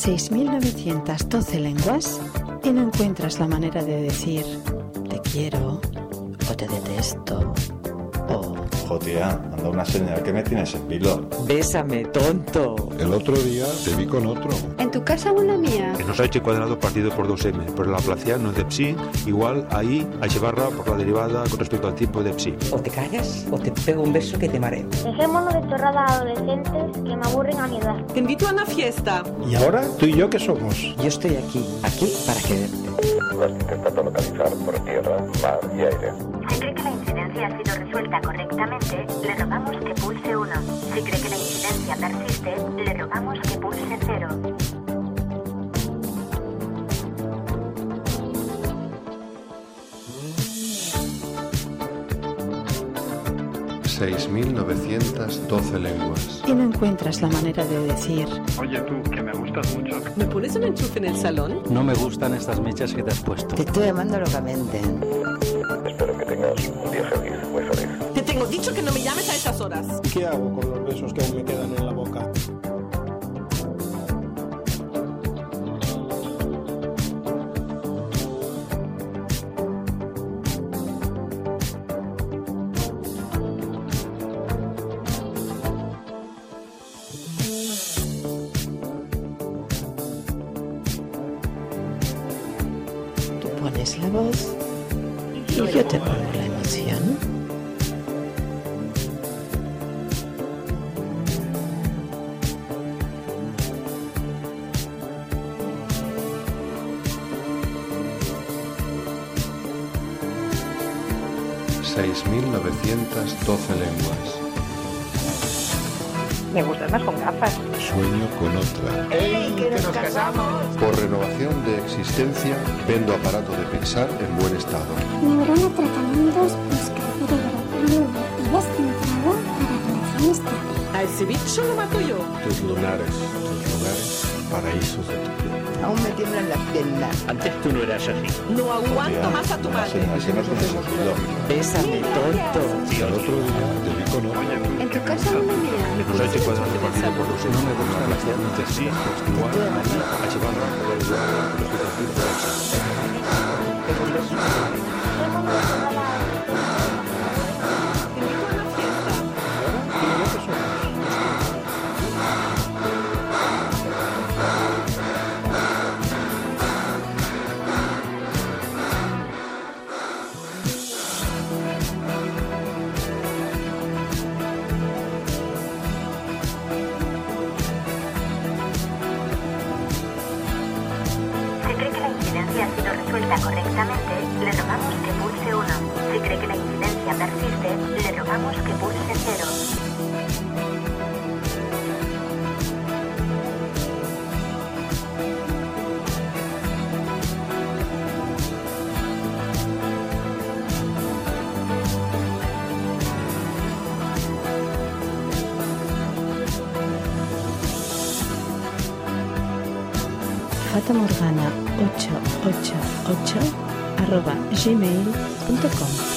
6.912 lenguas y no encuentras la manera de decir te quiero o te detesto o... Tía, anda una señal que me tienes en vilo. Bésame, tonto. El otro día te vi con otro. ¿En tu casa o en la mía? En los h cuadrado partido por 2m, pero la Laplaciano de psi igual a i h barra por la derivada con respecto al tipo de psi. O te callas o te pego un beso que te mareo. Dejémonos de chorradas adolescentes que me aburren a mi edad. Te invito a una fiesta. ¿Y ahora tú y yo qué somos? Yo estoy aquí para quererte. Estás intentando localizar por tierra, mar y aire. Si cree que la incidencia ha sido resuelta correctamente, le rogamos que pulse 1. Si cree que la incidencia persiste, le rogamos que pulse 0. $6.912 lenguas. Y no encuentras la manera de decir oye tú, que me gustas mucho. ¿Me pones un enchufe en el salón? No me gustan estas mechas que te has puesto. Te estoy amando locamente. Espero que tengas un día feliz, muy feliz. Te tengo dicho que no me llames a esas horas. ¿Y qué hago con los besos que aún me quedan en la boca? tú pones la voz y yo te pongo la emoción. $6.912 lenguas. Me gustas más con gafas. Sueño con otra. ¡Ey, que nos casamos! Por renovación de existencia, vendo aparato de pensar en buen estado. Neurona Tratamientos Postcacerebro y descentrado para relación estable. A ese bicho lo mato yo. Tus lunares, paraísos de tu piel. Aún me tiemblan las piernas. Antes tú no eras así. No aguanto más a tu madre. Señal que me tienes en vilo. Bésame, tonto. Y al otro día te vi con otro. ¿En tu casa o en la mía? En los h cuadrado partido por 2m, no me gustan las formas de psi igual a i h barra por la derivada con respecto al tipo de psi. Te invito a una fiesta. Si cree que la incidencia ha sido resuelta correctamente, le rogamos que pulse 1. Si cree que la incidencia persiste, le rogamos que pulse 0. fatamorgana888 @gmail.com